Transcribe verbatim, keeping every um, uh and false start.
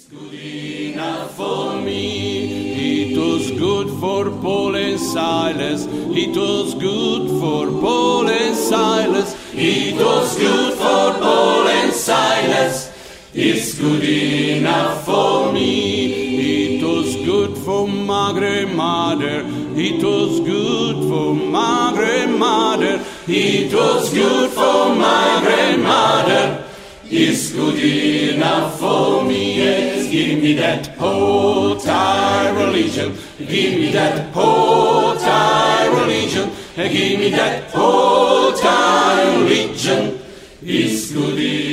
Good enough for me. It was good for Paul and Silas. It was good for Paul and Silas. It was good for Paul and Silas. It's good enough for me. It was good for my grandmother. It was good for my grandmother. It was good for my grandmother. It's good enough for me. Yes, give me that whole tie religion. Give me that whole tie religion. Give me that whole tie religion. It's good enough.